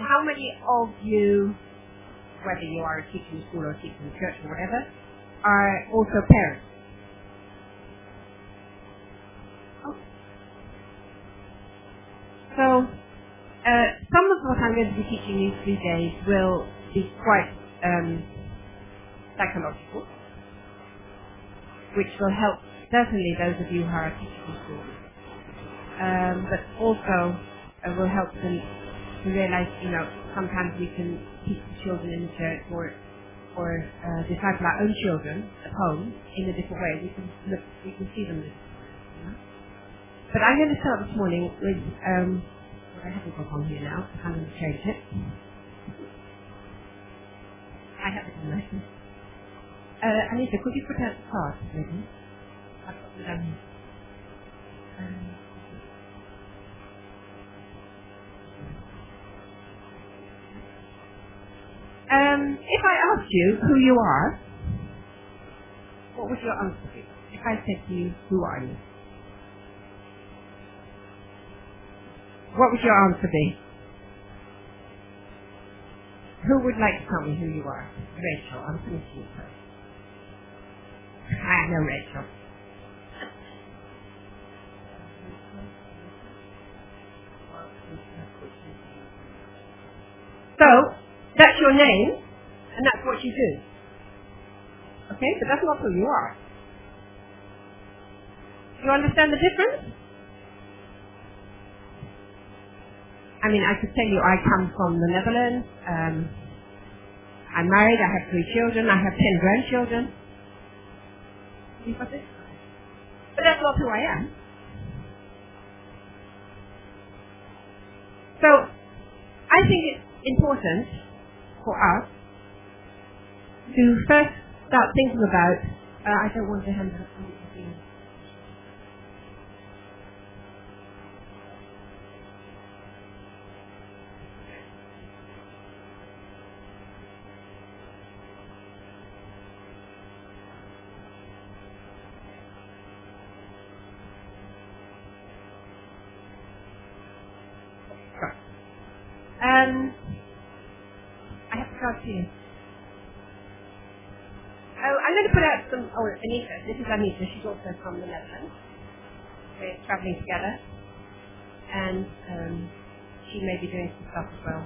how many of you, whether you are teaching in school or teaching in church or whatever, are also parents? So, some of what I'm going to be teaching you 3 days will be quite psychological, which will help certainly those of you who are teaching in school, but also will help them to realize, sometimes we can teach the children in the church or disciple our own children at home in a different way. We can see them differently. But I'm going to start this morning with what I haven't got on here now. I'm going to change it. I have it on there. Anita, could you put out the cards, maybe? I've got them down here. If I asked you who you are, what would your answer be? If I said to you, who are you? What would your answer be? Who would like to tell me who you are? Rachel, I'm finishing it first. I know Rachel. So, that's your name, and that's what you do. Okay, but that's not who you are. Do you understand the difference? I mean, I could tell you I come from the Netherlands. I'm married, I have 3 children, I have 10 grandchildren. You got this? But that's not who I am. So, I think it's important for us to first start thinking about, I don't want to hand it up. I have to go to you. Oh, I'm going to put out some. Oh, Anita. This is Anita. She's also from the Netherlands. We're traveling together, and she may be doing some stuff as well.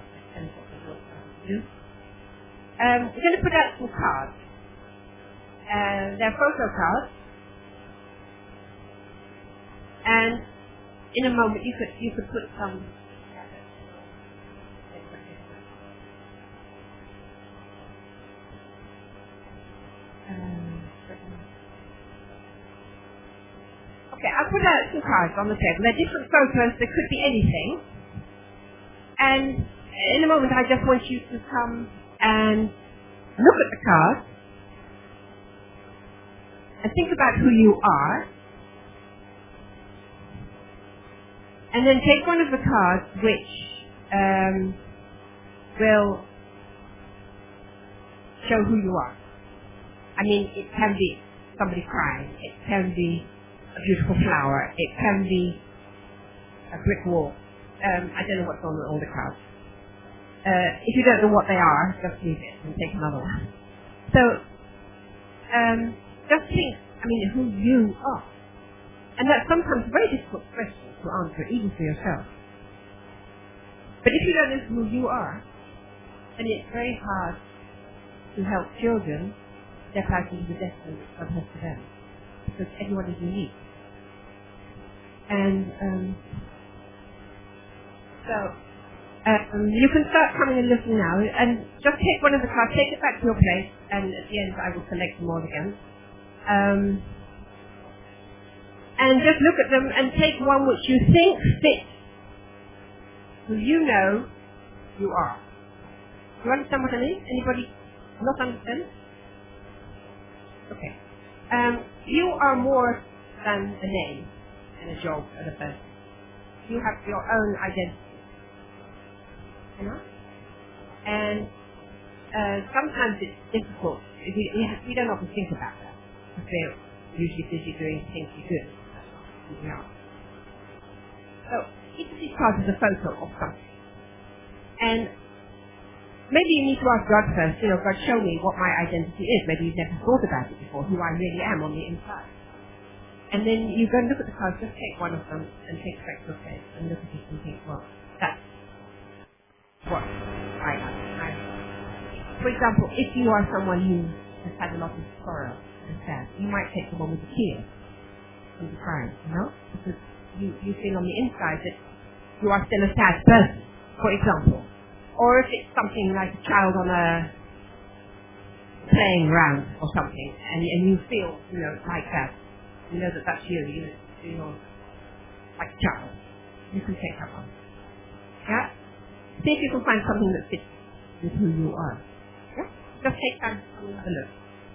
We're going to put out some cards. They're photo cards, and in a moment you could put some. Okay, I'll put out some cards on the table. They're different photos. They could be anything. And in a moment, I just want you to come and look at the cards and think about who you are. And then take one of the cards which will show who you are. I mean, it can be somebody crying. It can be a beautiful flower. It can be a brick wall. I don't know what's on all the cards. If you don't know what they are, just leave it and take another one. So, just think, who you are. And that's sometimes a very difficult question to answer, even for yourself. But if you don't know who you are, then it's very hard to help children step out into the destiny that God has for them. Because everyone is unique. And you can start coming and looking now, and just take one of the cards, take it back to your place, and at the end I will collect them all again. And just look at them and take one which you think fits who you know you are. Do you understand what I mean? Anybody not understand? Okay. You are more than a name and a job and a person. You have your own identity. You know? And sometimes it's difficult. We don't often think about that. Because we're usually busy doing things we do. So each of these cards is a photo of something. And maybe you need to ask God first, God, show me what my identity is. Maybe you've never thought about it before, who I really am on the inside. And then you go and look at the cards, just take one of them and take spectral tape and look at it and think, well, that's what I am. For example, if you are someone who has had a lot of sorrow and sad, you might take the one with the tears and the crying, because you feel on the inside that you are still a sad person, for example. Or if it's something like a child on a playing ground or something, and you feel, like that, that that's you, like a child, you can take that one. Yeah? See if you can find something that fits with who you are. Yeah? Just take time and have a look.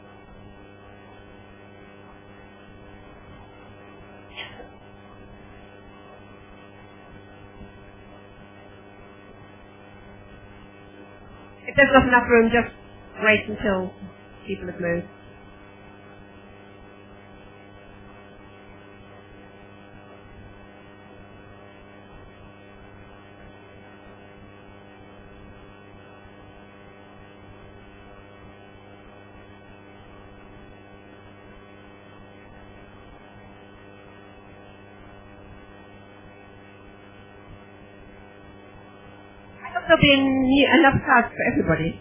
If there's not enough room, just wait until people have moved. There'll be enough cards for everybody.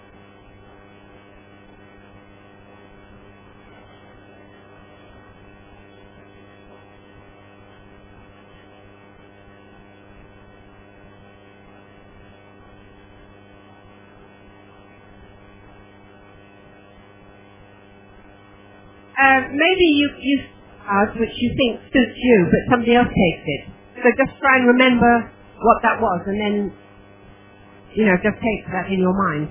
Maybe you cards which you think suits you, but somebody else takes it. So just try and remember what that was, and then just take that in your mind.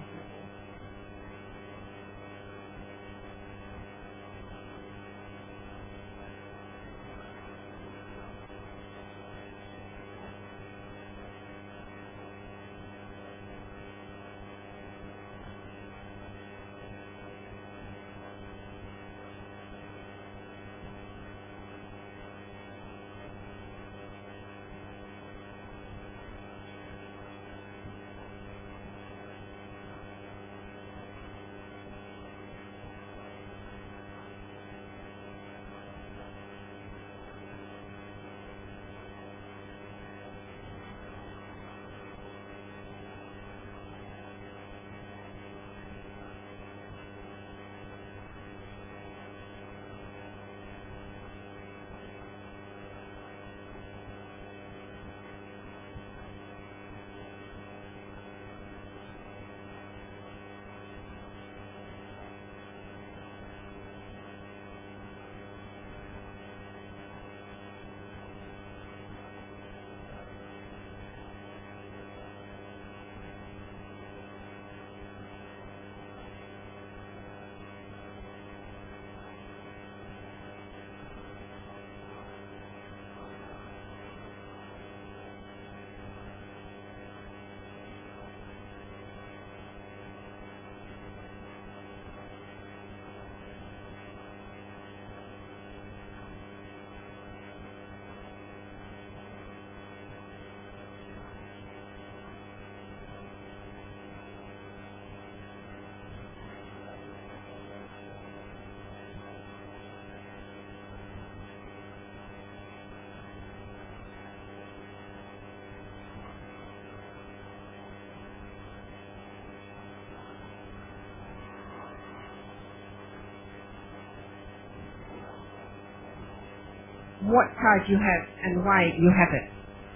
What card you have and why you have it.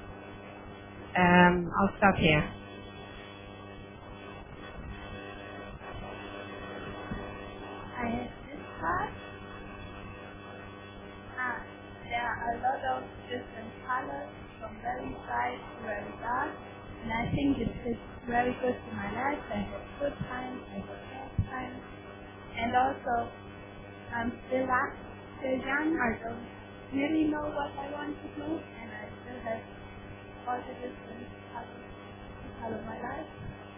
I'll start here. I have this card. There are a lot of different colors, from very bright to very dark, and I think it fits very good to my life. I have good times, I have bad times, and also I'm still young. I don't really know what I want to do, and I still have all the different colors to color my life.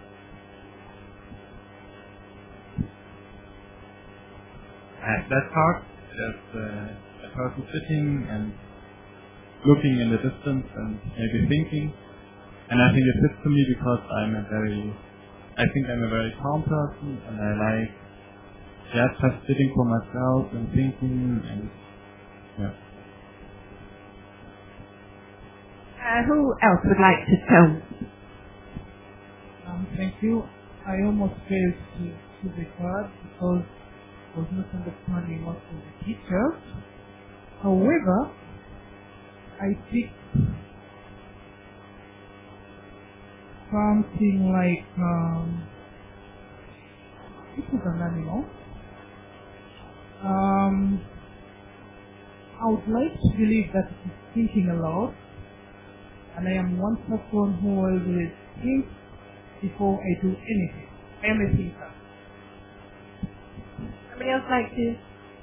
That card, there's a person sitting and looking in the distance and maybe thinking, and I think it fits to me because I'm a very I think I'm a very calm person, and I like just sitting for myself and thinking, and yeah. Who else would like to tell? Thank you. I almost failed to the class because I was not understanding what was the teacher. However, I picked something like this is an animal. I would like to believe that it is thinking a lot, and I am one person who always thinks before I do anything. I am a thinker. Somebody else like to?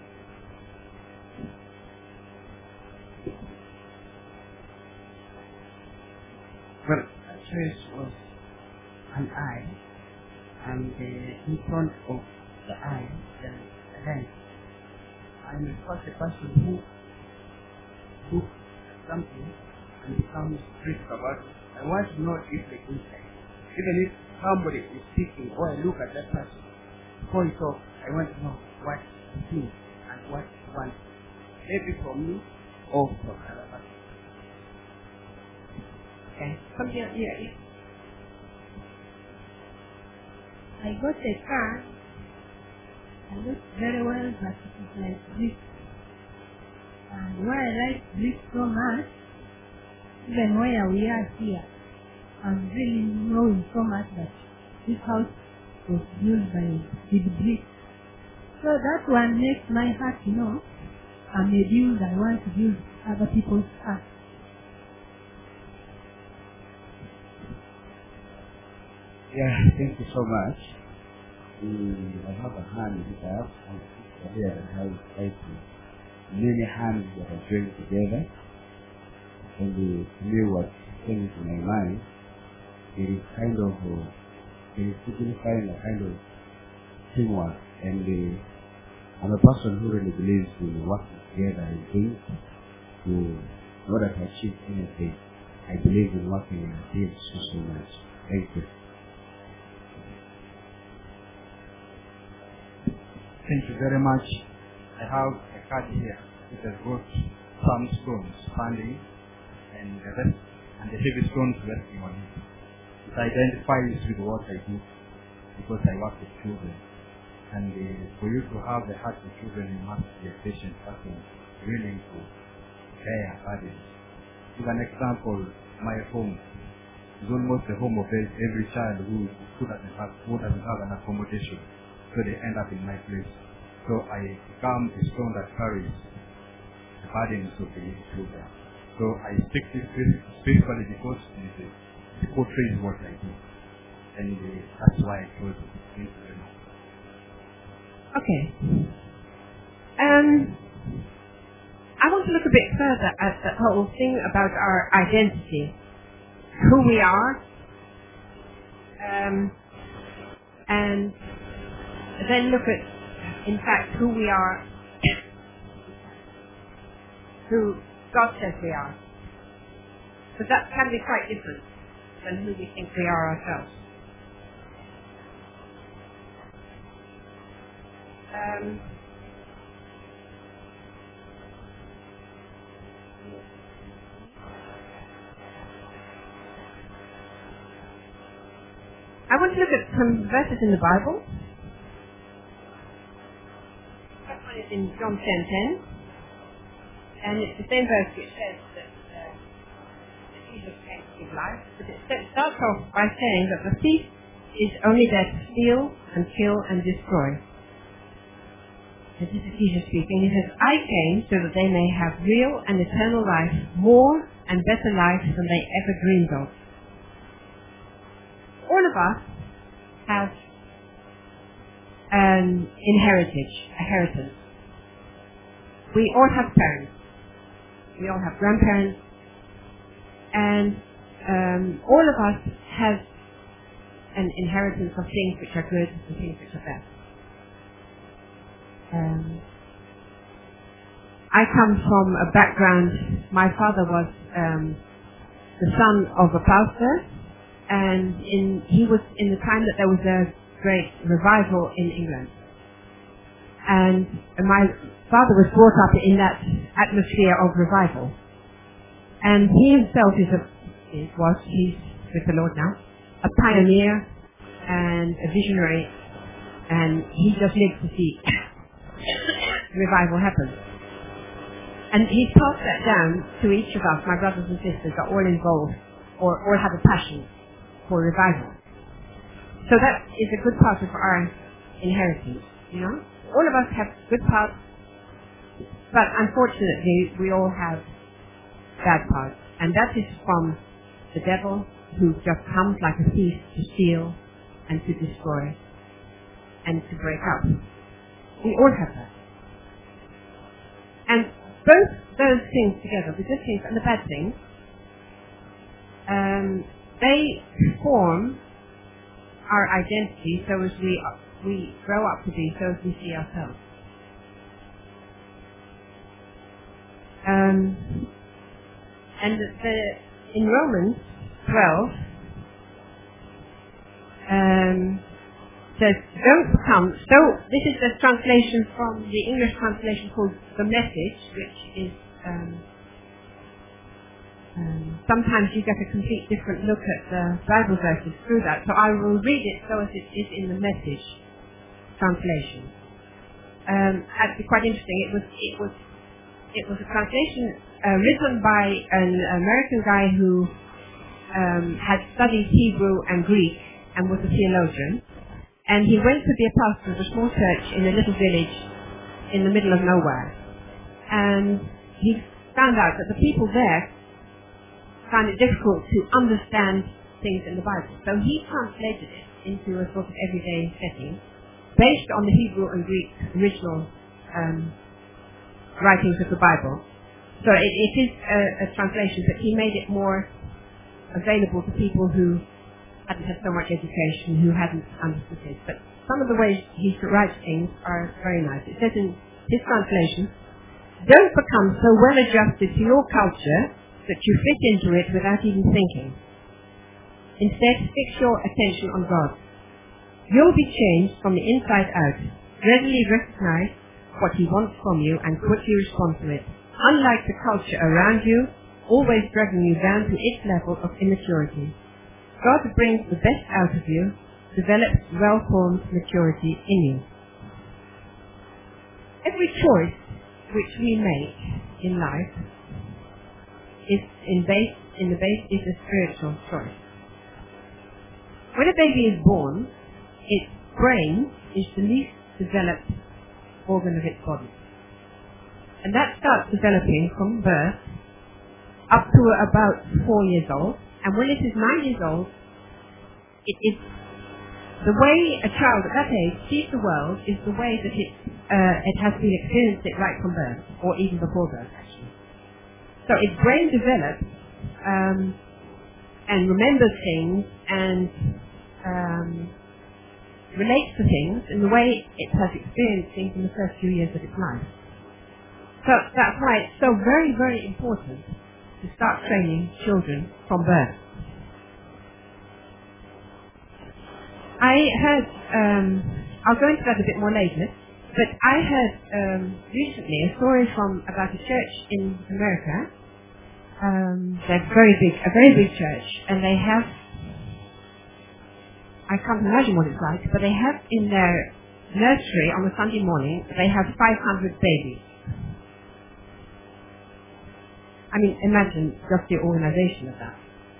Well, that choice was an eye, and in front of the eye, there is a hand. I'm of course a person who books something and becomes strict about it. I want to know if the inside. Even if somebody is speaking or I look at that person, before he talks, I want to know what he thinks and what he wants. Maybe from me or from another person. Okay. Somebody else? Yeah. I got a car. I look very well, but it is like this. And why I like this so much, even where we are here, I'm really knowing so much that this house was built by big bricks. So that one makes my heart know I'm a builder. I want to build other people's hearts. Yeah, thank you so much. I have a hand here, and here I have like many hands that are joined together. And to me what came to my mind, it is kind of, it is signifying a kind of teamwork. And I'm a person who really believes in working together and things in order to achieve anything. I believe in working in a team so much. Thank you. Thank you very much. I have a card here which has got some stones standing and the rest, and the heavy stones resting on it. It identifies with what I do because I work with children. And for you to have the heart of children, you must be a patient person, willing to bear burdens. Give an example, my home is almost the home of every child who doesn't have an accommodation. So they end up in my place. So I become a stone that carries the burdens of the children. So I stick to it spiritually because it portrays what I do. And that's why I chose it. Thank you very much. Okay. I want to look a bit further at the whole thing about our identity, who we are, and then look at, in fact, who we are, who God says we are. But that can be quite different than who we think we are ourselves. I want to look at some verses in the Bible. First one is in John 10:10, and it's the same verse which says that Jesus came to give life, but it starts off by saying that the thief is only there to steal and kill and destroy. This is Jesus speaking. He says, I came so that they may have real and eternal life, more and better life than they ever dreamed of. All of us have an inheritance. We all have parents. We all have grandparents. And all of us have an inheritance of things which are good and things which are bad. I come from a background, my father was the son of a pastor, And he was in the time that there was a great revival in England. And my father was brought up in that atmosphere of revival. And he himself he's with the Lord now, a pioneer and a visionary, and he just lived to see revival happen. And he passed that down to each of us, my brothers and sisters, are all involved or all have a passion for revival. So that is a good part of our inheritance, you know. All of us have good parts, but unfortunately we all have bad parts. And that is from the devil, who just comes like a thief to steal and to destroy and to break up. We all have that. And both those things together, the good things and the bad things, they form our identity so as we grow up to be, so as we see ourselves. And in Romans 12, says, don't become, so this is the translation from the English translation called The Message, which is, sometimes you get a complete different look at the Bible verses through that, so I will read it so as it is in the Message translation. Actually quite interesting, it was a translation written by an American guy who had studied Hebrew and Greek and was a theologian. And he went to be a pastor of a small church in a little village in the middle of nowhere. And he found out that the people there found it difficult to understand things in the Bible. So he translated it into a sort of everyday setting based on the Hebrew and Greek original writings of the Bible. So it is a translation, but he made it more available to people who hadn't had so much education, who hadn't understood it. But some of the ways he writes things are very nice. It says in his translation, don't become so well adjusted to your culture that you fit into it without even thinking. Instead, fix your attention on God. You'll be changed from the inside out. Readily recognize what he wants from you and quickly respond to it. Unlike the culture around you, always dragging you down to its level of immaturity. God brings the best out of you, develops well-formed maturity in you. Every choice which we make in life is in the base is a spiritual choice. When a baby is born, its brain is the least developed organ of its body. And that starts developing from birth up to about 4 years old. And when it is 9 years old, it is the way a child at that age sees the world is the way that it has been experienced it right from birth, or even before birth, actually. So its brain develops and remembers things and relates to things in the way it has experienced things in the first few years of its life. So that's why it's so very, very important to start training children from birth. I heard, I'll go into that a bit more later, but I heard recently a story about a church in America. They're a very big church, and they have, I can't imagine what it's like, but they have in their nursery on a Sunday morning, they have 500 babies. I mean, imagine just the organization of that.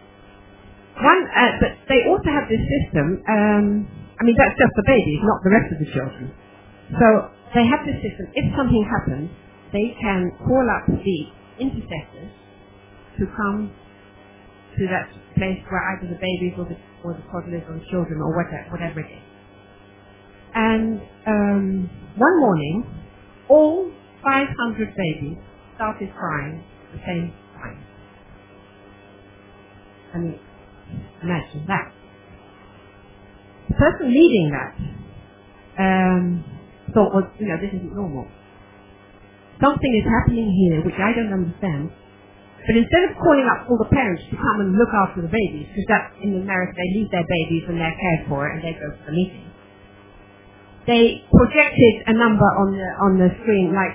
But they also have this system, I mean, that's just the babies, not the rest of the children. So they have this system, if something happens, they can call up the intercessors to come to that place where either the babies or the toddlers or the children or whatever it is. And one morning, all 500 babies started crying at the same time. I mean, imagine that. The person leading that thought, well, this isn't normal. Something is happening here which I don't understand. But instead of calling up all the parents to come and look after the babies, because that in America they leave their babies when they're cared for and they go to the meeting, they projected a number on the screen like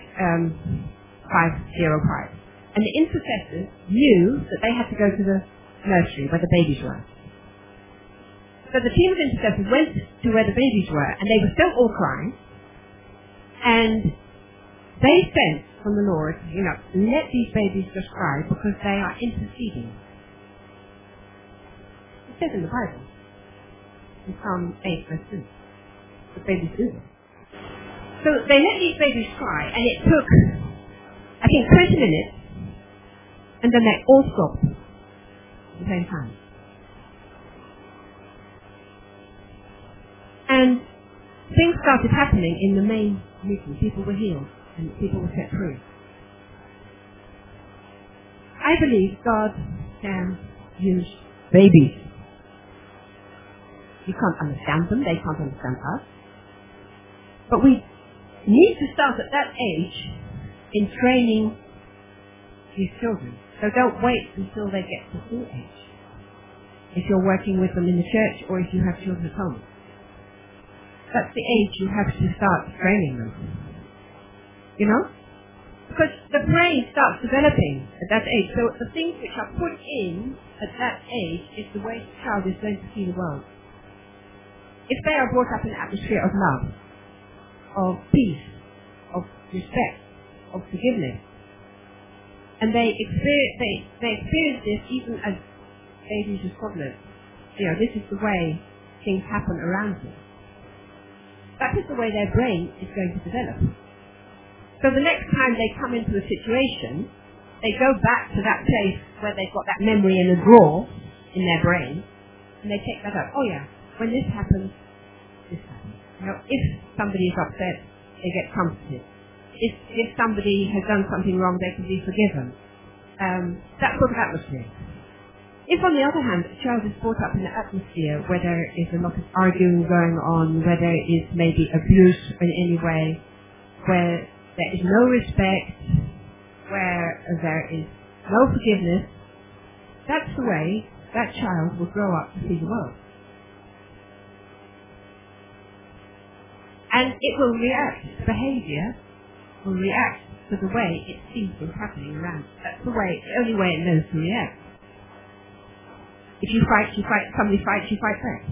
505. And the intercessors knew that they had to go to the nursery where the babies were. So the team of intercessors went to where the babies were, and they were still all crying. And they sensed from the Lord, let these babies just cry because they are interceding. It says in the Bible, in Psalm 8 verse 2, the babies do this. So they let these babies cry, and it took, I think, 20 minutes, and then they all stopped at the same time. And things started happening in the main meeting. People were healed and people were set free. I believe God can use babies. You can't understand them, they can't understand us. But we need to start at that age in training these children. So don't wait until they get to school age. If you're working with them in the church or if you have children at home. That's the age you have to start training them. Because the brain starts developing at that age. So the things which are put in at that age is the way the child is going to see the world. If they are brought up in an atmosphere of love, of peace, of respect, of forgiveness, and they experience this even as babies with toddlers. This is the way things happen around them. That is the way their brain is going to develop. So the next time they come into a situation, they go back to that place where they've got that memory in a drawer in their brain, and they take that up. Oh yeah, when this happens, this happens. If somebody is upset, they get comforted. If somebody has done something wrong, they can be forgiven. That sort of atmosphere. If, on the other hand, a child is brought up in an atmosphere where there is a lot of arguing going on, where there is maybe abuse in any way, where there is no respect, where there is no forgiveness, that's the way that child will grow up to see the world. And it will react, its behavior will react to the way it sees things happening around. That's the only way it knows to react. If you fight, somebody fights, you fight back.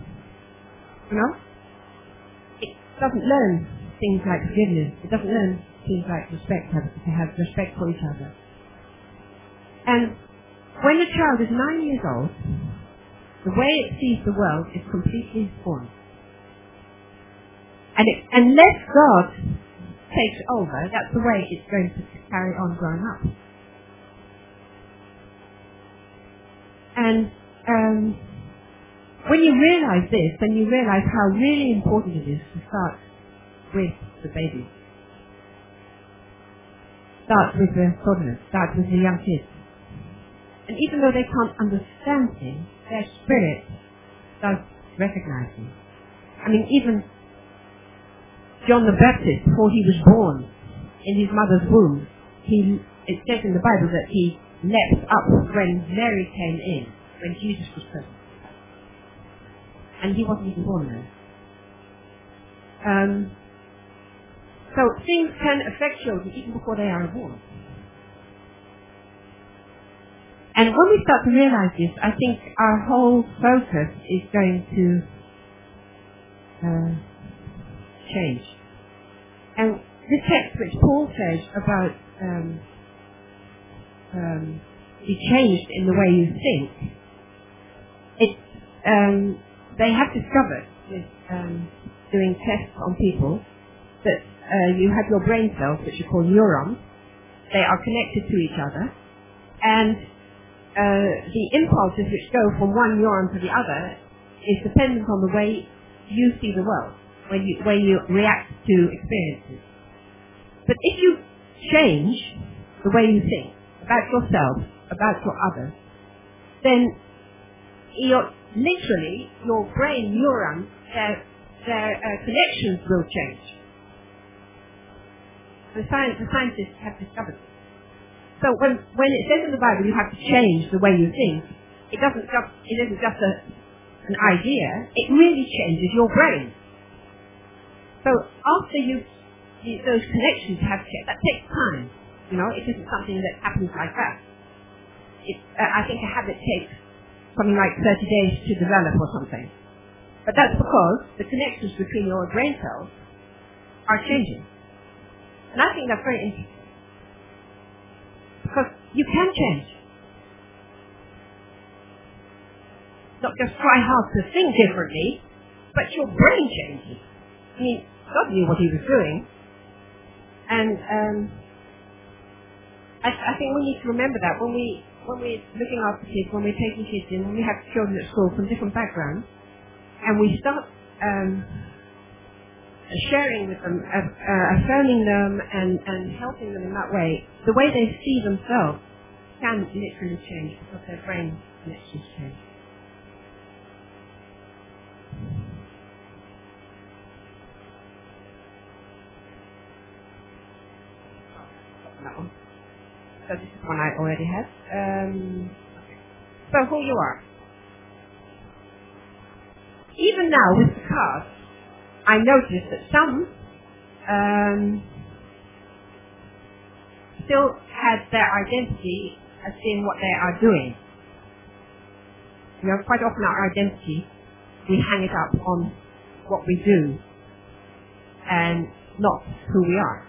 It doesn't learn things like forgiveness. It doesn't learn things like respect, to have respect for each other. And when a child is 9 years old, the way it sees the world is completely formed. And unless God takes over, that's the way it's going to carry on growing up. And when you realize this, then you realize how really important it is to start with the baby. Start with the toddlers, start with the young kids. And even though they can't understand him, their spirit does recognize him. Even John the Baptist, before he was born in his mother's womb, it says in the Bible that he leapt up when Mary came in, when Jesus was present. And he wasn't even born then. So things can affect children even before they are born. And when we start to realize this, I think our whole focus is going to change. And this text which Paul says about be changed in the way you think, they have discovered with doing tests on people that you have your brain cells, which are called neurons. They are connected to each other, and the impulses which go from one neuron to the other is dependent on the way you see the world, where you react to experiences. But if you change the way you think about yourself, about your others, then literally your brain neurons, their connections will change. The scientists have discovered this. So when it says in the Bible you have to change the way you think, it isn't just an idea. It really changes your brain. So after those connections have changed, that takes time. You know, it isn't something that happens like that. I think a habit takes something like 30 days to develop or something. But that's because the connections between your brain cells are changing. And I think that's very interesting. Because you can change. Not just try hard to think differently, but your brain changes. I mean, God knew what he was doing. And I think we need to remember that when we're looking after kids, when we're taking kids in, when we have children at school from different backgrounds, and we start sharing with them, affirming them and helping them in that way, the way they see themselves can literally change because their brain connections change. That one. So this is one I already had. So who you are. Even now with the cards, I noticed that some still had their identity as being what they are doing. You know, quite often our identity, we hang it up on what we do and not who we are.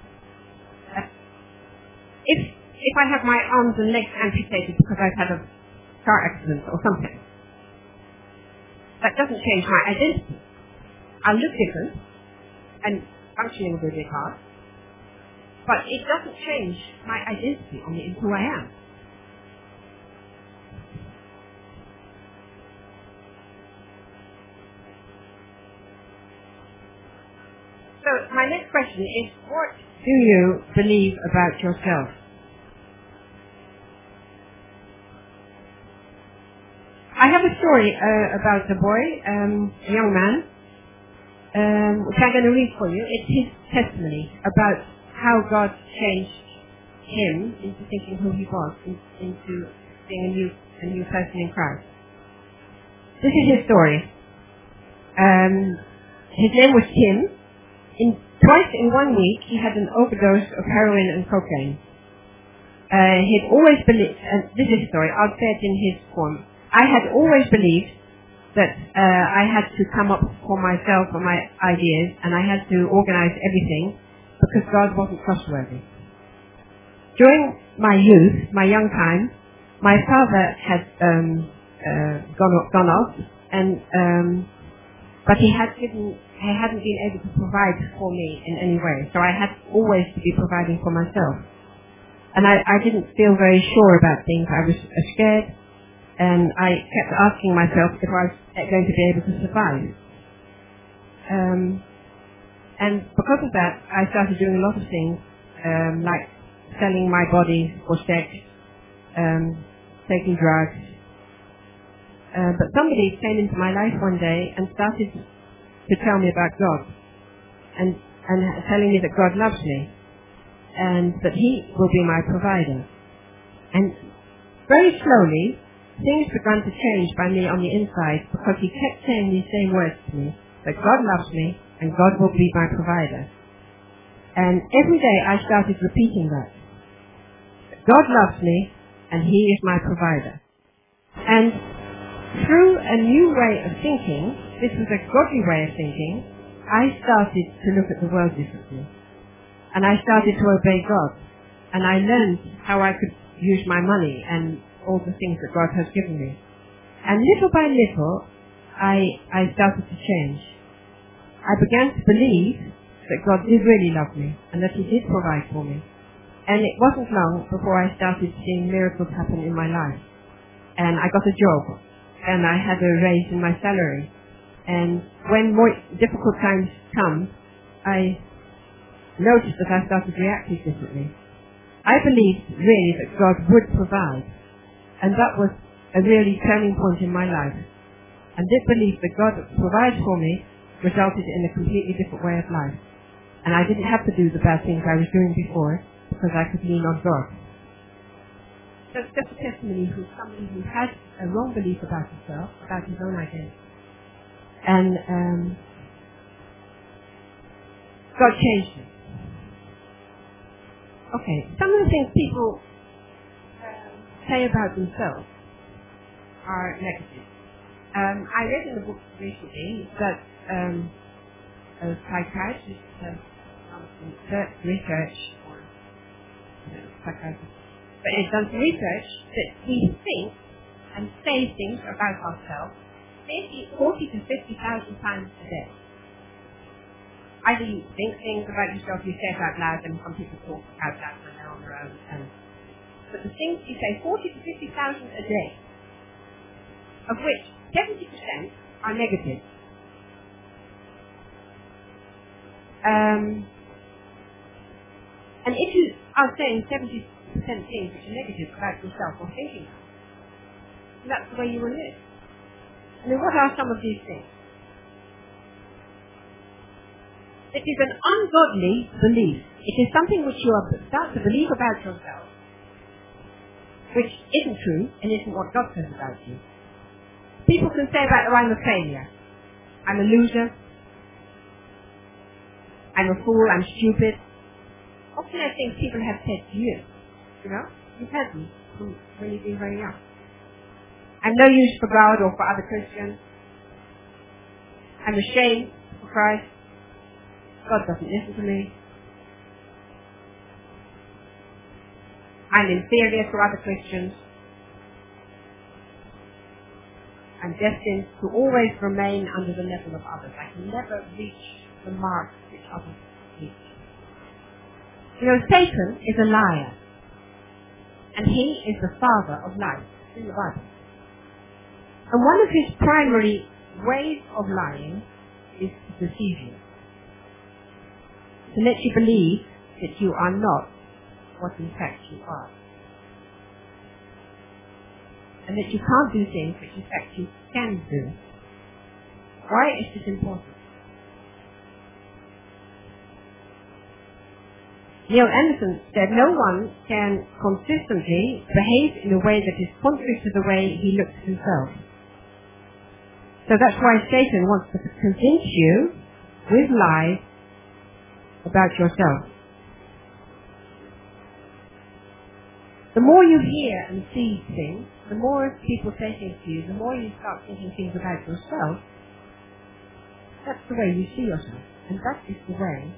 If I have my arms and legs amputated because I've had a car accident or something, that doesn't change my identity. I'll look different and functioning will be hard, but it doesn't change my identity on who I am. So my next question is, what do you believe about yourself? I have a story about a boy, a young man, which I'm going to read for you. It's his testimony about how God changed him into thinking who he was, into being a new person in Christ. This is his story. His name was Tim. Twice in 1 week, he had an overdose of heroin and cocaine. He'd always believed, and this is his story, I'll say it in his form. I had always believed that I had to come up for myself and my ideas, and I had to organize everything because God wasn't trustworthy. During my youth, my young time, my father had gone off, and but he hadn't been able to provide for me in any way. So I had always to be providing for myself. And I didn't feel very sure about things. I was scared, and I kept asking myself if I was going to be able to survive. And because of that, I started doing a lot of things, like selling my body for sex, taking drugs. But somebody came into my life one day and started to tell me about God, and telling me that God loves me, and that He will be my provider. And very slowly, things began to change by me on the inside, because He kept saying these same words to me, that God loves me and God will be my provider. And every day I started repeating that. God loves me and He is my provider. And through a new way of thinking, this was a godly way of thinking, I started to look at the world differently. And I started to obey God. And I learned how I could use my money and all the things that God has given me. And little by little, I started to change. I began to believe that God did really love me and that He did provide for me. And it wasn't long before I started seeing miracles happen in my life. And I got a job. And I had a raise in my salary. And when more difficult times come, I noticed that I started reacting differently. I believed really that God would provide. And that was a really turning point in my life. And this belief that God provides for me resulted in a completely different way of life. And I didn't have to do the bad things I was doing before, because I could lean on God. So it's just a testimony from somebody who had a wrong belief about himself, about his own identity. And God changed him. Okay, some of the things people say about themselves are negative. I read in the book recently that a psychiatrist has done some research, or psychiatrist, but it's done some research that we think and say things about ourselves maybe 40 to 50,000 times a day. Either you think things about yourself, you say it out loud, and some people talk out loud when they're on their own. But the things you say, 40 to 50,000 a day, of which 70% are negative. And if you are saying 70% things which are negative about yourself or thinking, that's the way you will live. I mean, what are some of these things? It is an ungodly belief. It is something which you are start to believe about yourself, which isn't true and isn't what God says about you. People can say about, oh, I'm a failure, I'm a loser, I'm a fool, I'm stupid. What kind of things people have said to you? You know, you've heard them when you've been very young. I'm no use for God or for other Christians. I'm ashamed for Christ. God doesn't listen to me. I'm inferior to other Christians. I'm destined to always remain under the level of others. I can never reach the mark which others reach. You know, Satan is a liar. And he is the father of lies. It's in the Bible. And one of his primary ways of lying is to deceive you. To let you believe that you are not what in fact you are. And that you can't do things which in fact you can do. Why is this important? Neil Anderson said no one can consistently behave in a way that is contrary to the way he looks at himself. So that's why Satan wants to convince you with lies about yourself. The more you hear and see things, the more people say things to you, the more you start thinking things about yourself, that's the way you see yourself. And that is the way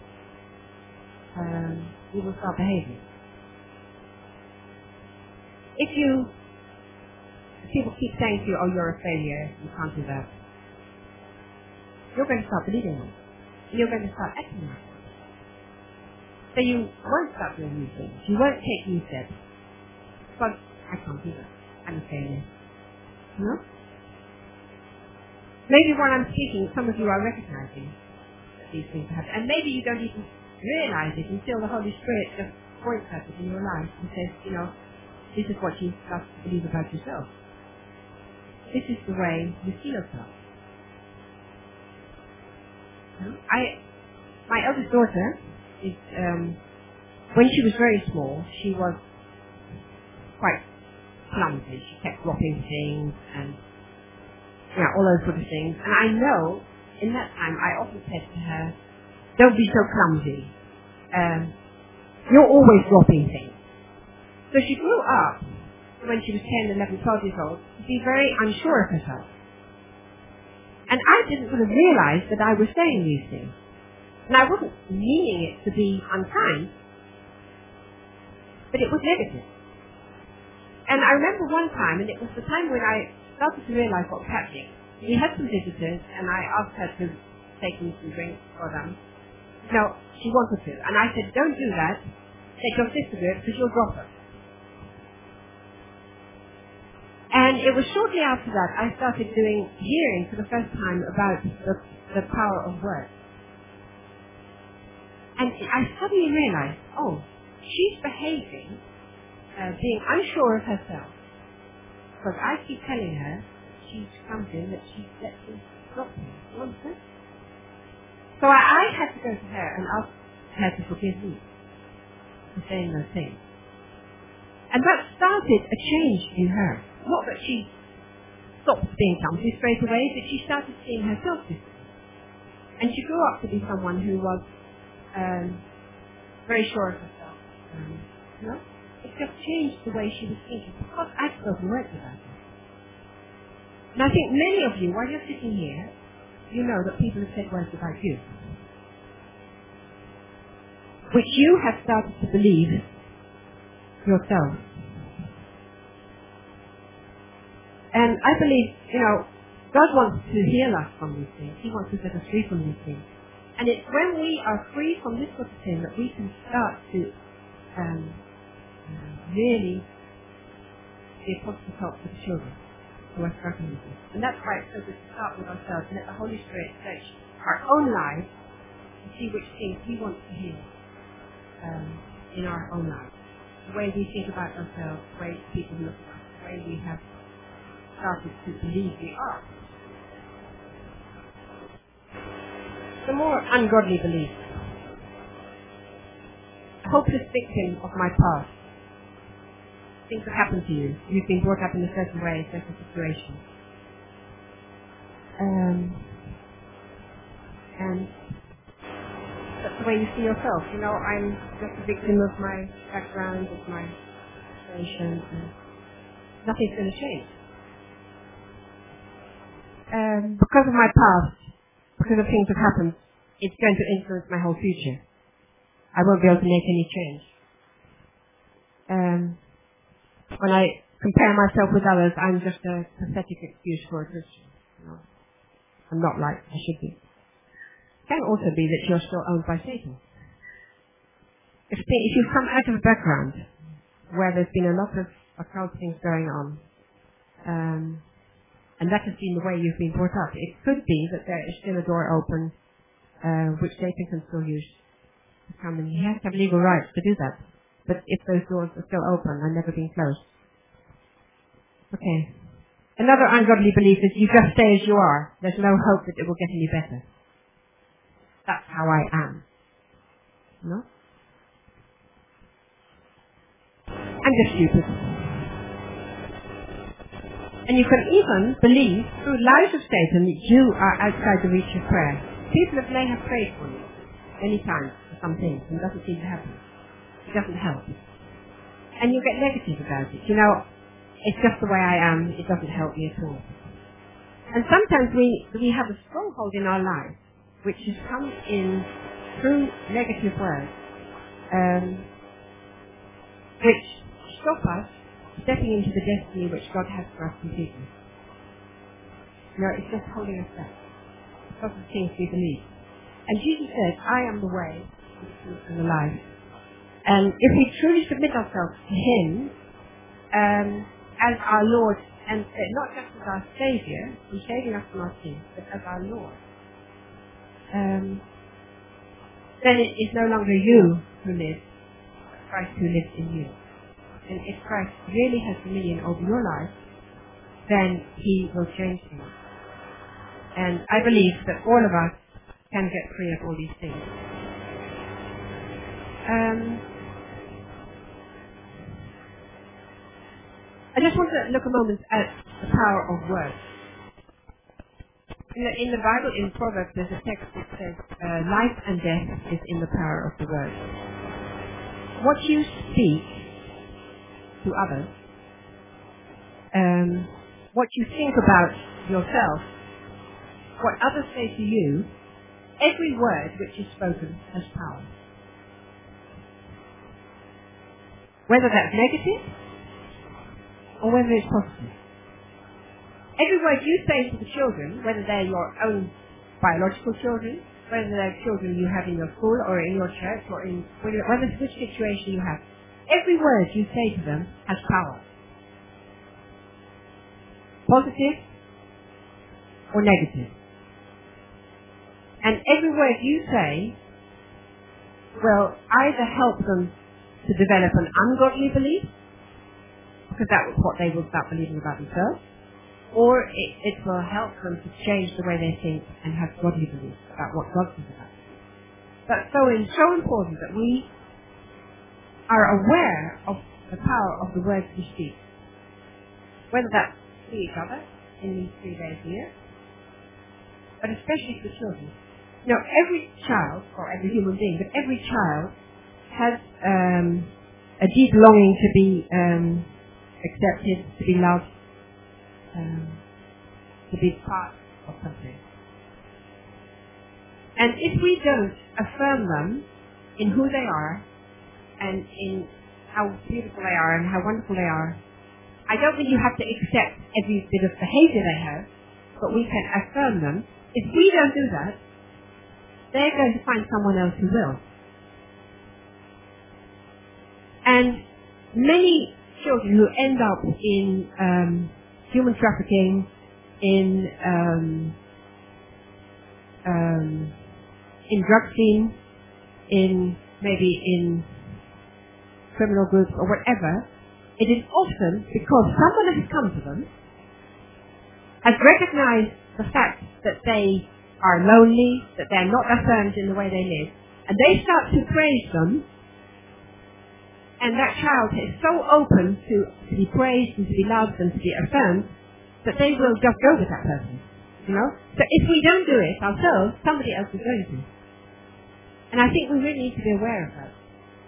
you will start behaving. If people keep saying to you, oh, you're a failure, you can't do that, you're going to start believing them. You're going to start acting like them. So you won't start doing new things. You won't take new steps. But I can't do that. I'm a failure. No? Maybe while I'm speaking, some of you are recognizing that these things happen. And maybe you don't even realize it until the Holy Spirit just points at it in your life and says, you know, this is what you start to believe about yourself. This is the way you see yourself. My eldest daughter is, when she was very small, she was quite clumsy. She kept dropping things and, you know, all those sort of things. And I know, in that time, I often said to her, don't be so clumsy. You're always dropping things. So she grew up, when she was 10, 11, 12 years old, to be very unsure of herself. And I didn't sort of realize that I was saying these things. And I wasn't meaning it to be unkind, but it was negative. And I remember one time, and it was the time when I started to realize what was happening. We had some visitors, and I asked her to take me some drinks for them. No, she wanted to. And I said, don't do that. Let your sister do it, because you'll drop her. And it was shortly after that I started hearing for the first time about the power of words. And I suddenly realized, oh, she's behaving, being unsure of herself. Because I keep telling her she's something that she lets me drop me. You understand? So I had to go to her and ask her to forgive me for saying those things. And that started a change in her. Not that she stopped being clumsy straight away, but she started seeing herself differently. And she grew up to be someone who was very sure of herself. You know? It just changed the way she was thinking. Because I've spoken words about it. And I think many of you, while you're sitting here, you know that people have said words about you, which you have started to believe yourself. And I believe, you know, God wants to heal us from these things. He wants to set us free from these things. And it's when we are free from this sort of thing that we can start to really be a positive help for the children who are struggling with this. And that's why it's so good to start with ourselves and let the Holy Spirit search our own lives and see which things He wants to heal in our own lives. The way we think about ourselves, the way people look at us, the way we have started to believe we are. The more ungodly belief. A hopeless victim of my past. Things have happened to you. You've been brought up in a certain way, a certain situation. And that's the way you see yourself. You know, I'm just a victim of my background, of my situation, and nothing's going to change. Because of my past, because of things that happened, it's going to influence my whole future. I won't be able to make any change. When I compare myself with others, I'm just a pathetic excuse for a Christian. You know, I'm not like I should be. It can also be that you're still owned by Satan. If you've come out of a background where there's been a lot of occult things going on, and that has been the way you've been brought up, it could be that there is still a door open which Satan can still use to come in. He has to have legal rights to do that. But if those doors are still open and never been closed. Okay. Another ungodly belief is you just stay as you are. There's no hope that it will get any better. That's how I am. No? I'm just stupid. And you can even believe through lies of Satan that you are outside the reach of prayer. People may have prayed for you many times for some things and it doesn't seem to happen. It doesn't help. And you get negative about it. You know, it's just the way I am. It doesn't help me at all. And sometimes we have a stronghold in our life which has come in through negative words which stop us stepping into the destiny which God has for us completely. You know, it's just holding us back because of the things we believe. And Jesus says, I am the way, the truth, and the life. And if we truly submit ourselves to Him as our Lord, and not just as our Saviour, who's saving us from our sins, but as our Lord, then it is no longer you who lives, but Christ who lives in you. And if Christ really has dominion over your life, then He will change things. And I believe that all of us can get free of all these things. I just want to look a moment at the power of words. In the Bible, in Proverbs, there's a text that says, life and death is in the power of the word. What you speak to others, what you think about yourself, what others say to you, every word which is spoken has power. Whether that's negative or whether it's positive. Every word you say to the children, whether they're your own biological children, whether they're children you have in your school or in your church or in whether which situation you have, every word you say to them has power. Positive or negative. And every word you say will either help them to develop an ungodly belief, because that's what they will start believing about themselves, or it will help them to change the way they think and have godly beliefs about what God says about them. But so it's so important that we are aware of the power of the words we speak. Whether that's to each other in these 3 days a year, but especially for children. You know, every child, or every human being, but every child has a deep longing to be accepted, to be loved, to be part of something. And if we don't affirm them in who they are and in how beautiful they are and how wonderful they are, I don't think you have to accept every bit of behavior they have, but we can affirm them. If we don't do that, they're going to find someone else who will. And many children who end up in human trafficking, in drug scenes, maybe in criminal groups or whatever, it is often because someone has come to them, has recognized the fact that they are lonely, that they're not affirmed in the way they live, and they start to praise them, and that child is so open to be praised and to be loved and to be affirmed that they will just go with that person. You know? So if we don't do it ourselves, somebody else is going to. And I think we really need to be aware of that.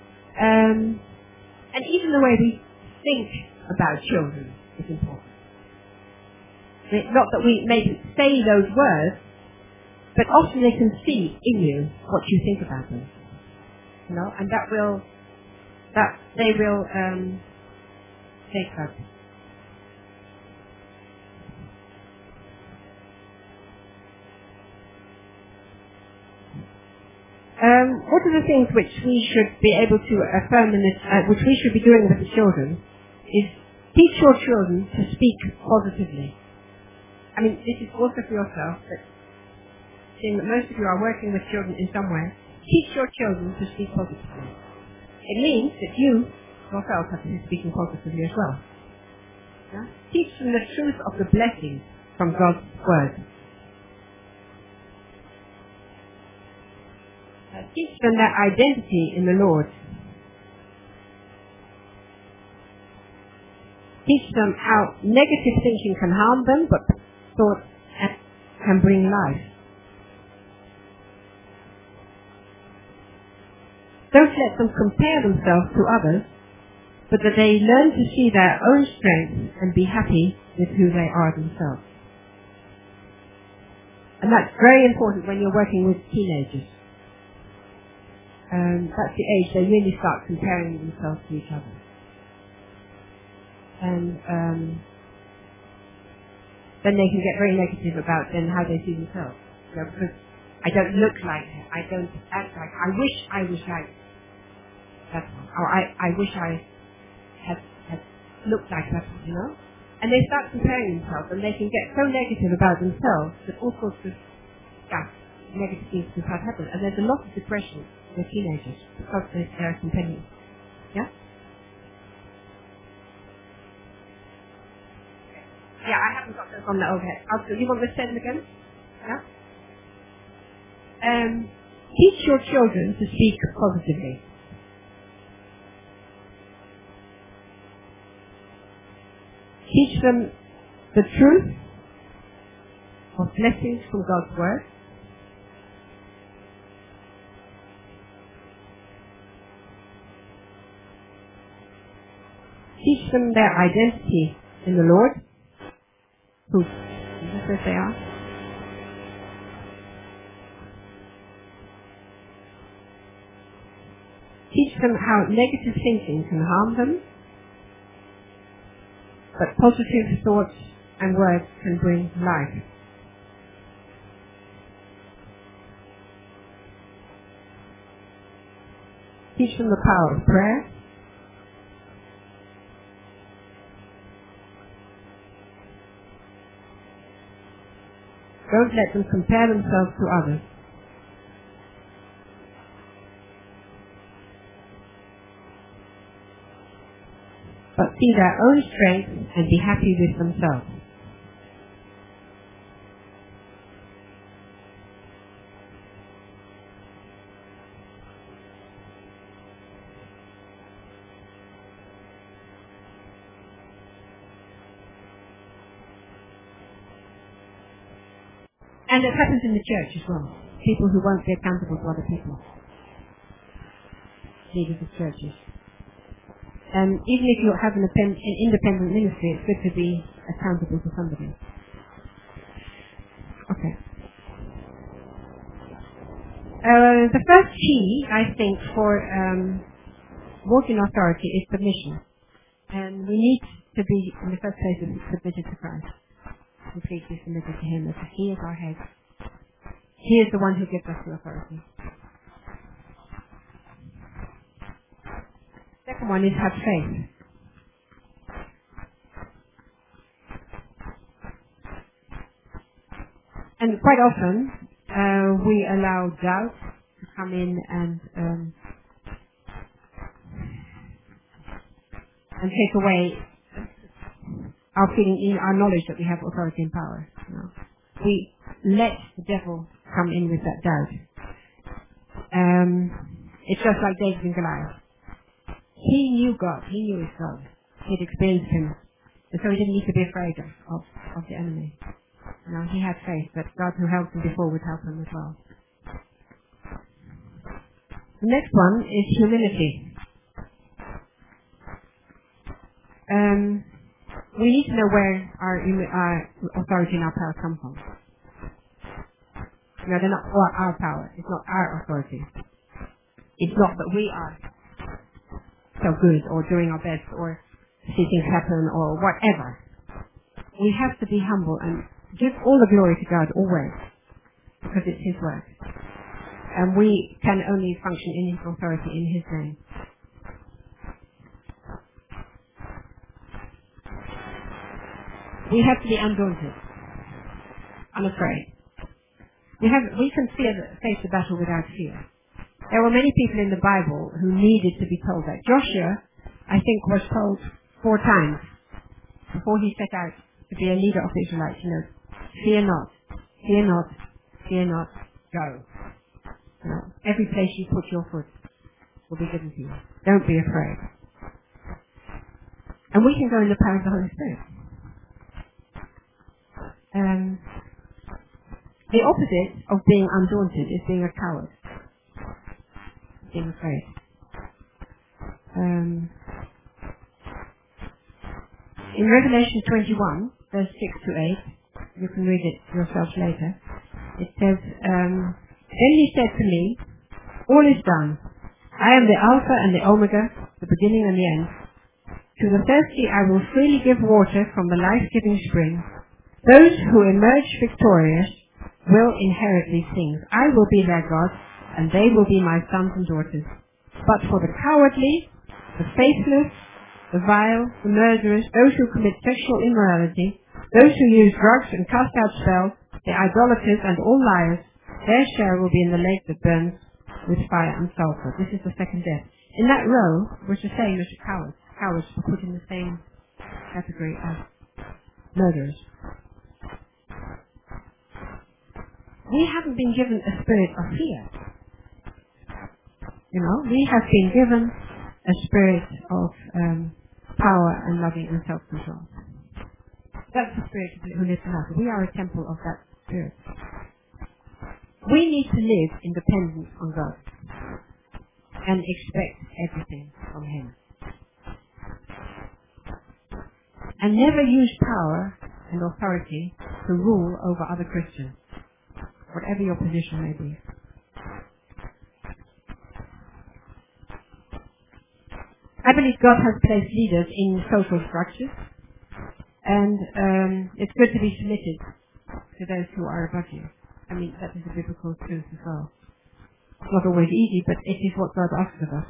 And even the way we think about children is important. Not that we maybe say those words, but often they can see in you what you think about them. You know, and they will take that. What are the things which we should be able to affirm in this, which we should be doing with the children, is teach your children to speak positively. I mean, this is also for yourself, but seeing that most of you are working with children in some way, teach your children to speak positively. It means that you yourself have to be speaking positively as well. Yeah? Teach them the truth of the blessing from God's Word. Teach them their identity in the Lord. Teach them how negative thinking can harm them, but thought can bring life. Don't let them compare themselves to others, but that they learn to see their own strengths and be happy with who they are themselves. And that's very important when you're working with teenagers. That's the age they really start comparing themselves to each other. And then they can get very negative about then how they see themselves. You know, because I don't look like her, I don't act like her. I wish I was like that one. Or I wish I had looked like that one, you know? And they start comparing themselves and they can get so negative about themselves that all sorts of negative things can start happening. And there's a lot of depression in teenagers because they're comparing. Yeah? Yeah, I haven't got those on the overhead. Also, you want me to say them again? Yeah? Teach your children to speak positively. Teach them the truth of blessings from God's Word. Teach them their identity in the Lord, who Jesus says they are. Teach them how negative thinking can harm them, but positive thoughts and words can bring life. Teach them the power of prayer. Don't let them compare themselves to others. But see their own strength and be happy with themselves. And it happens in the church as well. People who won't be accountable to other people. Leaders of churches. Even if you have an independent ministry, it's good to be accountable to somebody. Okay. The first key, I think, for walking authority is submission. And we need to be, in the first place, submitted to Christ. Completely submitted to Him, because He is our head. He is the one who gives us the authority. Second one is have faith. And quite often, we allow doubt to come in and take away our feeling, our knowledge that we have authority and power. You know. We let the devil come in with that doubt. It's just like David and Goliath. He knew God. He knew his God. He'd experienced Him. And so he didn't need to be afraid of the enemy. You know, he had faith that God who helped him before would help him as well. The next one is humility. We need to know where our authority and our power come from. No, they're not our power. It's not our authority. It's not that we are so good or doing our best or see things happen or whatever. We have to be humble and give all the glory to God always, because it's His work. And we can only function in His authority in His name. We have to be undaunted, unafraid. We can face the battle without fear. There were many people in the Bible who needed to be told that. Joshua, I think, was told 4 times before he set out to be a leader of the Israelites. You know, fear not, fear not, fear not, go. You know, every place you put your foot will be given to you. Don't be afraid. And we can go in the power of the Holy Spirit. The opposite of being undaunted is being a coward. Being afraid. In Revelation 21, verse 6 to 8, you can read it yourselves later, it says, Then He said to me, all is done. I am the Alpha and the Omega, the beginning and the end. To the thirsty I will freely give water from the life-giving spring. Those who emerge victorious will inherit these things. I will be their God, and they will be my sons and daughters. But for the cowardly, the faithless, the vile, the murderers, those who commit sexual immorality, those who use drugs and cast out spells, the idolaters and all liars, their share will be in the lake that burns with fire and sulfur. This is the second death. In that row was the same as cowards. Cowards were put in the same category as murderers. We haven't been given a spirit of fear. You know, we have been given a spirit of power and loving and self-control. That's the spirit who lives in us. We are a temple of that spirit. We need to live independent on God and expect everything from Him. And never use power and authority to rule over other Christians, whatever your position may be. I believe God has placed leaders in social structures, and it's good to be submitted to those who are above you. I mean, that is a biblical truth as well. It's not always easy, but it is what God asks of us.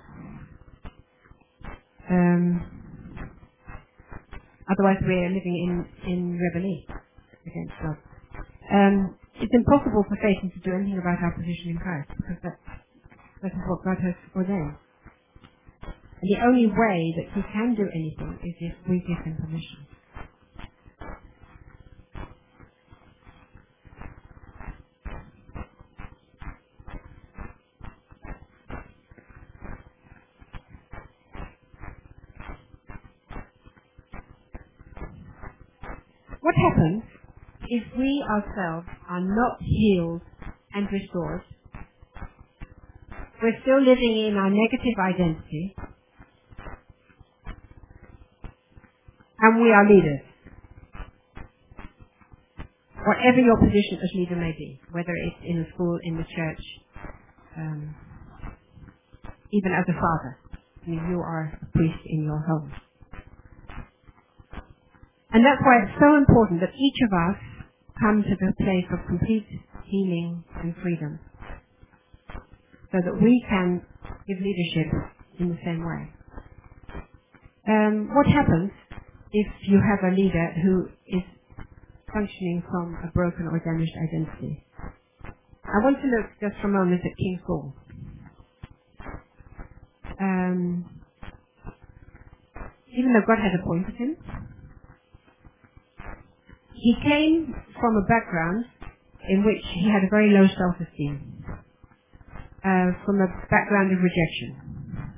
Otherwise we are living in rebellion against God. It's impossible for Satan to do anything about our position in Christ, because that is what God has ordained. And the only way that He can do anything is if we give Him permission. What happens if we ourselves are not healed and restored, we're still living in our negative identity, and we are leaders. Whatever your position as leader may be, whether it's in the school, in the church, even as a father. I mean, you are a priest in your home. And that's why it's so important that each of us come to the place of complete healing and freedom, so that we can give leadership in the same way. What happens if you have a leader who is functioning from a broken or damaged identity? I want to look just for a moment at King Saul. Even though God had appointed him, he came from a background in which he had a very low self-esteem, from a background of rejection.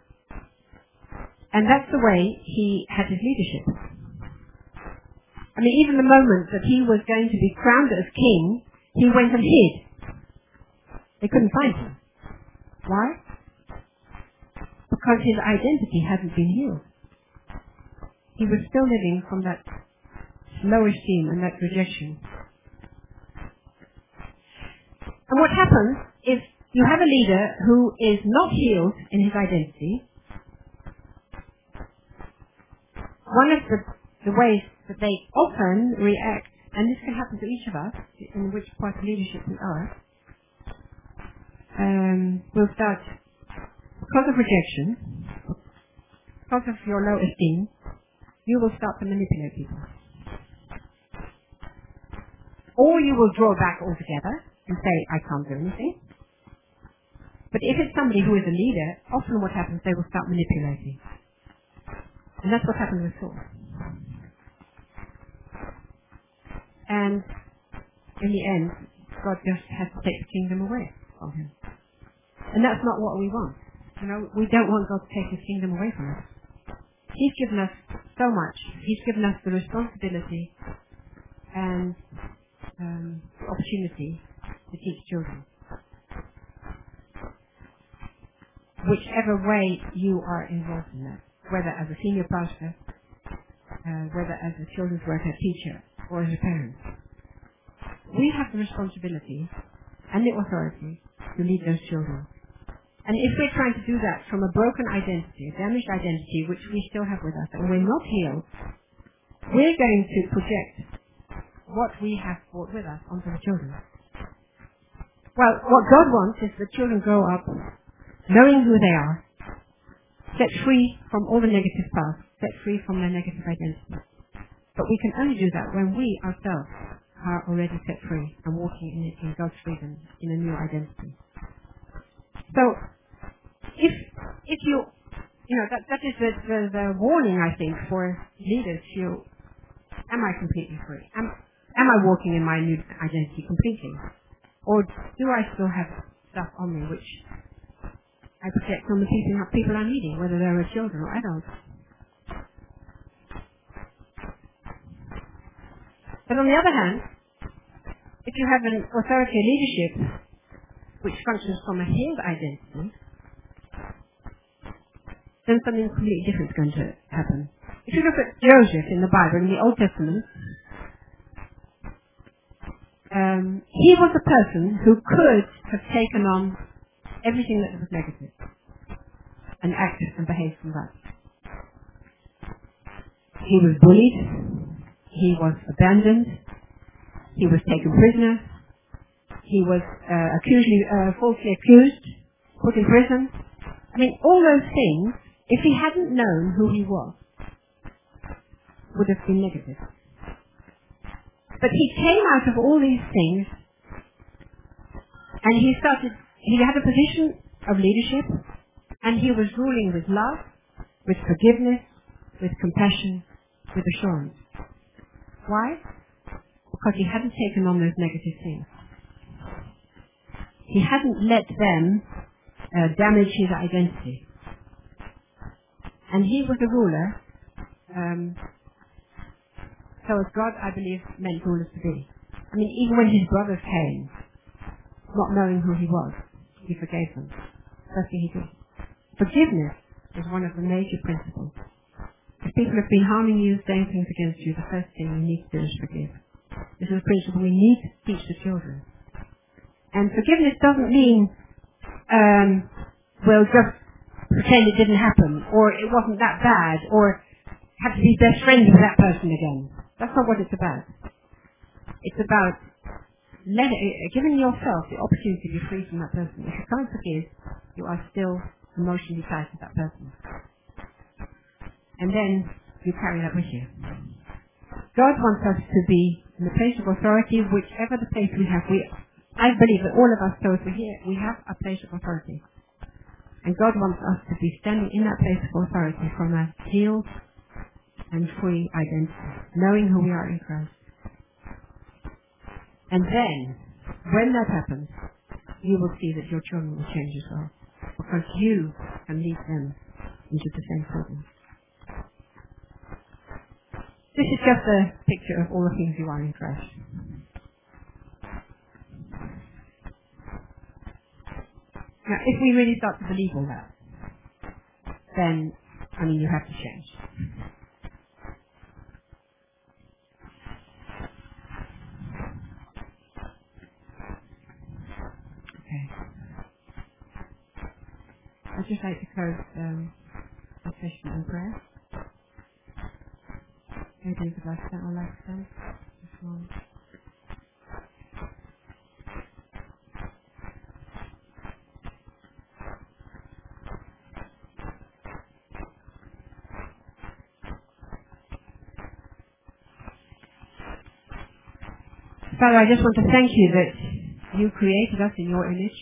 And that's the way he had his leadership. I mean, even the moment that he was going to be crowned as king, he went and hid. They couldn't find him. Why? Because his identity hadn't been healed. He was still living from that low esteem and that rejection. And what happens if you have a leader who is not healed in his identity? One of the ways that they often react, and this can happen to each of us, in which part of leadership we are, will start, because of rejection, because of your low esteem, you will start to manipulate people. Or you will draw back altogether and say, I can't do anything. But if it's somebody who is a leader, often what happens, they will start manipulating. And that's what happened with Saul. And in the end, God just has to take the kingdom away from him. And that's not what we want. You know, we don't want God to take his kingdom away from us. He's given us so much. He's given us the responsibility and the opportunity to teach children. Whichever way you are involved in that, whether as a senior pastor, whether as a children's worker teacher, or as a parent, we have the responsibility and the authority to lead those children. And if we're trying to do that from a broken identity, a damaged identity, which we still have with us, and we're not healed, we're going to project what we have brought with us onto the children. Well, what God wants is the children grow up knowing who they are, set free from all the negative past, set free from their negative identity. But we can only do that when we ourselves are already set free and walking in God's freedom, in a new identity. So, if you know, that is the warning, I think, for leaders. Am I completely free? Am I walking in my new identity completely? Or do I still have stuff on me which I project on the people I'm leading, whether they're children or adults? But on the other hand, if you have an authority leadership which functions from a healed identity, then something completely different is going to happen. If you look at Joseph in the Bible, in the Old Testament, he was a person who could have taken on everything that was negative and acted and behaved from that. He was bullied. He was abandoned. He was taken prisoner. He was falsely accused, put in prison. I mean, all those things, if he hadn't known who he was, would have been negative. But he came out of all these things, and he had a position of leadership, and he was ruling with love, with forgiveness, with compassion, with assurance. Why? Because he hadn't taken on those negative things. He hadn't let them damage his identity. And he was a ruler, so as God, I believe, meant rulers to be. I mean, even when his brothers came, not knowing who he was, he forgave them. First thing he did. Forgiveness is one of the major principles. If people have been harming you, saying things against you, the first thing you need to do is forgive. This is a principle we need to teach the children. And forgiveness doesn't mean, we'll just pretend it didn't happen, or it wasn't that bad, or have to be best friends with that person again. That's not what it's about. It's about giving yourself the opportunity to be free from that person. If you can't forgive, you are still emotionally tied to that person. And then you carry that with you. God wants us to be in the place of authority, whichever the place we have. I believe that all of us, those who are here, we have a place of authority. And God wants us to be standing in that place of authority from a healed and free identity, knowing who we are in Christ. And then, when that happens, you will see that your children will change as well, because you can lead them into the same program. This is just a picture of all the things you are in Christ. Now, if we really start to believe all that, then, you have to change. Okay. I'd just like to close the session in prayer. Maybe the last time I like to say this one. Father, I just want to thank you that you created us in your image.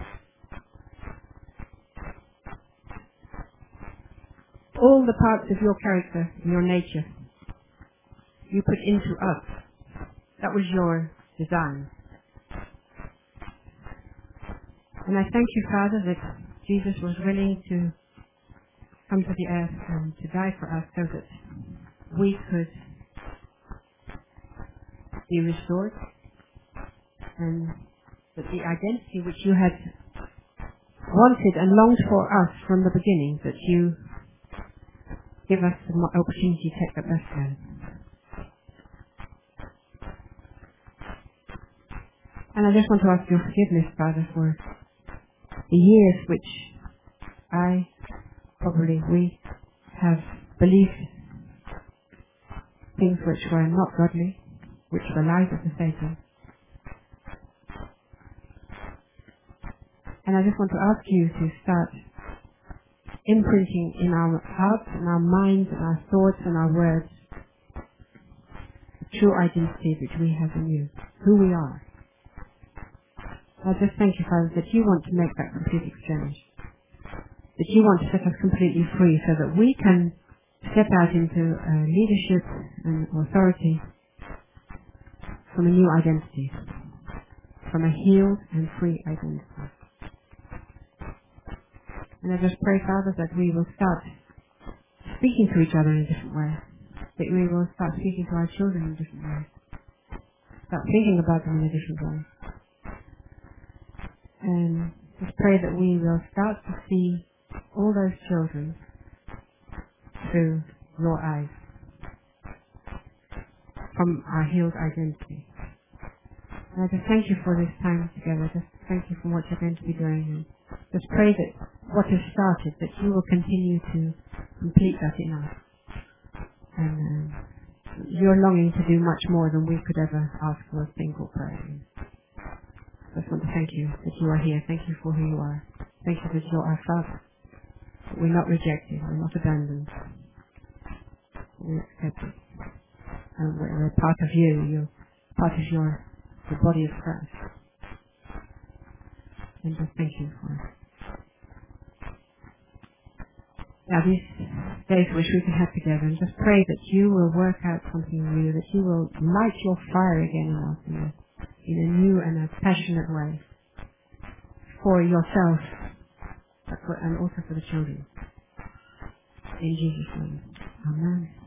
All the parts of your character and your nature you put into us. That was your design. And I thank you, Father, that Jesus was willing to come to the earth and to die for us so that we could be restored, and that the identity which you had wanted and longed for us from the beginning, that you give us the opportunity to take that back again. And I just want to ask your forgiveness, Father, for the years which we have believed things which were not godly, which were lies of the Satan. And I just want to ask you to start imprinting in our hearts and our minds and our thoughts and our words the true identity which we have in you, who we are. I just thank you, Father, that you want to make that complete exchange, that you want to set us completely free so that we can step out into leadership and authority from a new identity, from a healed and free identity. And I just pray, Father, that we will start speaking to each other in a different way, that we will start speaking to our children in a different way, start thinking about them in a different way. And just pray that we will start to see all those children through your eyes, from our healed identity. And I just thank you for this time together. Just thank you for what you're going to be doing. And just pray that what has started, that you will continue to complete that in us. And you're longing to do much more than we could ever ask or think or pray. I just want to thank you that you are here. Thank you for who you are. Thank you that you're our Father. That we're not rejected. We're not abandoned. We're accepted. And we're part of you. You're part of the body of Christ. And just thank you for it. Now these days which we can have together, and just pray that you will work out something new, that you will light your fire again in us in a new and a passionate way for yourself, and also for the children. In Jesus' name. Amen.